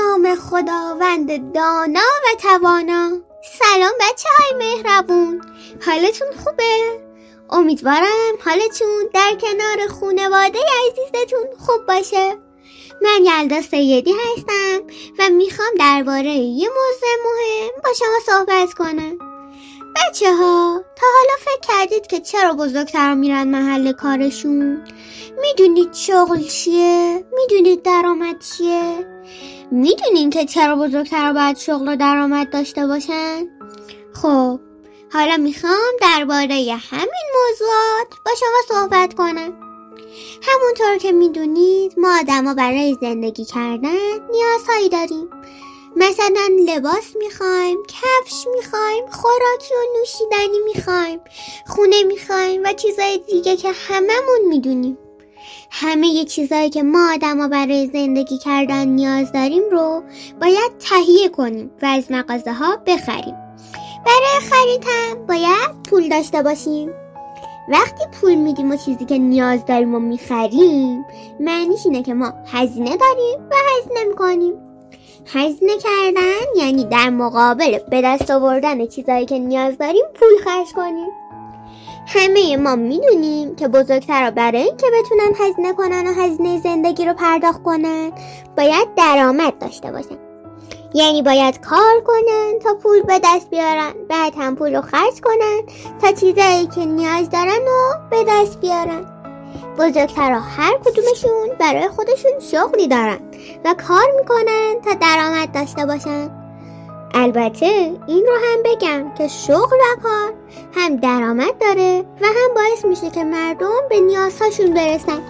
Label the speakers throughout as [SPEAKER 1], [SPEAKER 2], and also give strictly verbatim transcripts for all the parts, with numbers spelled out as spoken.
[SPEAKER 1] نام خداوند دانا و توانا. سلام بچه های مهربون، حالتون خوبه؟ امیدوارم حالتون در کنار خانواده عزیزتون خوب باشه. من یلدا سیدی هستم و میخوام درباره یه موضوع مهم با شما صحبت کنم. بچه ها تا حالا فکر کردید که چرا بزرگتر میرن محل کارشون؟ میدونید شغل چیه؟ میدونید درآمد چیه؟ میدونید که چرا بزرگتر باید شغل و درآمد داشته باشن؟ خب حالا میخوام درباره همین موضوعات با شما صحبت کنم. همونطور که میدونید ما آدما برای زندگی کردن نیازهایی داریم. مثلا لباس میخوایم، کفش میخوایم، خوراکی و نوشیدنی میخوایم، خونه میخوایم و چیزای دیگه که هممون میدونیم. همه یه چیزایی که ما آدما برای زندگی کردن نیاز داریم رو باید تهیه کنیم و از مغازه ها بخریم. برای خرید هم باید پول داشته باشیم. وقتی پول میدیم و چیزی که نیاز داریم و میخریم، معنیش اینه که ما هزینه داریم و هزینه میکنیم. هزینه کردن یعنی در مقابل به دست آوردن چیزایی که نیاز داریم پول خرج کنیم. همه ما میدونیم که بزرگترها برای اینکه بتونن هزینه کنن و هزینه زندگی رو پرداخت کنن باید درآمد داشته باشن. یعنی باید کار کنن تا پول به دست بیارن، بعد هم پول رو خرج کنن تا چیزایی که نیاز دارن رو به دست بیارن. بزرگترها هر کدومشون برای خودشون شغلی دارن و کار میکنن تا درآمد داشته باشن. البته این رو هم بگم که شغل و کار هم درآمد داره و هم باعث میشه که مردم به نیازهاشون برسن.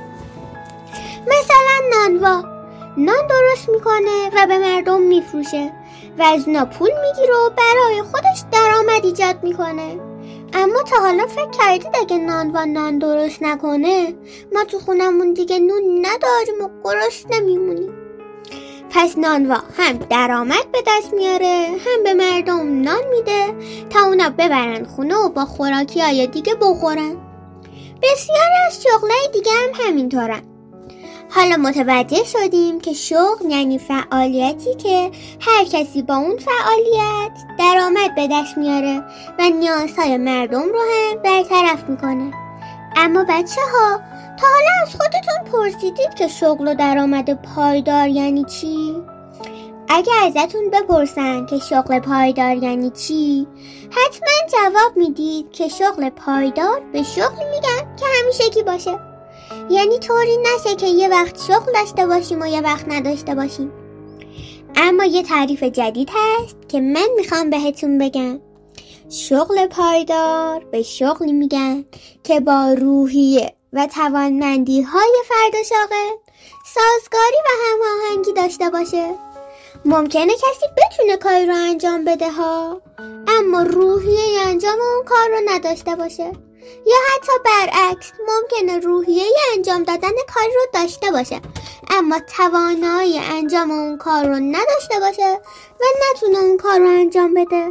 [SPEAKER 1] مثلا نانوا نان درست میکنه و به مردم میفروشه و از اونا پول میگیره و برای خودش درآمد ایجاد میکنه. اما تا حالا فکر کردید اگه نانوا نان درست نکنه ما تو خونمون دیگه نون نداریم و گرسنه میمونیم؟ پس نانوا هم درآمد به دست میاره هم به مردم نان میده تا اونا ببرن خونه و با خوراکی های دیگه بخورن. بسیاری از شغلای دیگه هم همینطورن. حالا متوجه شدیم که شغل یعنی فعالیتی که هر کسی با اون فعالیت درآمد به دست میاره و نیازهای مردم رو هم برطرف میکنه. اما بچه ها تا حالا از خودتون پرسیدید که شغل و درآمد پایدار یعنی چی؟ اگه ازتون بپرسن که شغل پایدار یعنی چی، حتما جواب میدید که شغل پایدار به شغلی میگن که همیشگی باشه. یعنی طوری نشه که یه وقت شغل داشته باشیم و یه وقت نداشته باشیم. اما یه تعریف جدید هست که من میخوام بهتون بگم. شغل پایدار به شغلی میگن که با روحیه و توانمندی های فرد شاغل سازگاری و هماهنگی داشته باشه. ممکنه کسی بتونه کاری رو انجام بده ها، اما روحیه انجام اون کار رو نداشته باشه. یا حتی برعکس، ممکنه روحیه انجام دادن کار رو داشته باشه اما توانایی انجام اون کار رو نداشته باشه و نتونه اون کار رو انجام بده.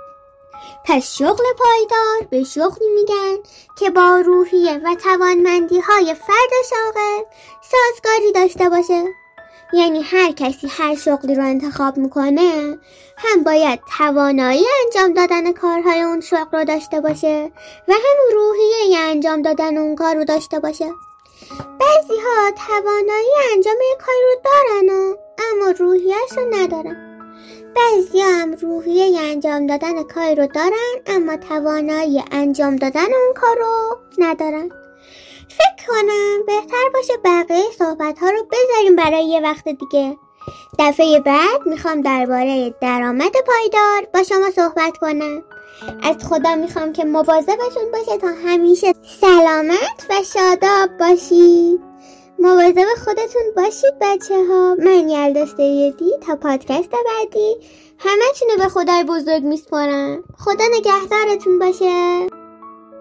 [SPEAKER 1] پس شغل پایدار به شغلی میگن که با روحیه و توانمندی های فرد شاغل سازگاری داشته باشه. یعنی هر کسی هر شغلی رو انتخاب میکنه هم باید توانایی انجام دادن کارهای اون شغل رو داشته باشه و هم روحیه انجام دادن اون کار رو داشته باشه. بعضی ها توانایی انجام یک کاری رو دارن اما روحیه‌اش رو ندارن. بعضی هم روحیه انجام دادن کاری رو دارن اما توانایی انجام دادن اون کار رو ندارن. فکر کنم بهتر باشه بقیه صحبت ها رو بذاریم برای یه وقت دیگه. دفعه بعد میخوام درباره درآمد پایدار با شما صحبت کنم. از خدا میخوام که مواظبتون باشه تا همیشه سلامت و شاداب باشید. مواظب خودتون باشید بچه ها. من یلدا سیدی تا پادکست بعدی همه چینو به خدای بزرگ میسپارم. خدا نگهدارتون باشه.